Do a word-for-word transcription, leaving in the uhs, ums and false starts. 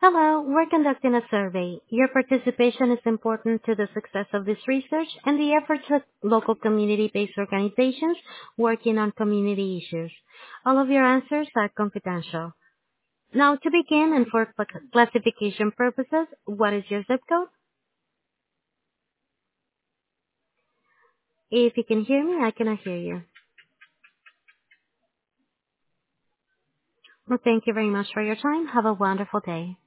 Hello, we're conducting a survey. Your participation is important to the success of this research and the efforts of local community-based organizations working on community issues. All of your answers are confidential. Now, to begin and for cl- classification purposes, what is your zip code? If you can hear me, I cannot hear you. Well, thank you very much for your time. Have a wonderful day.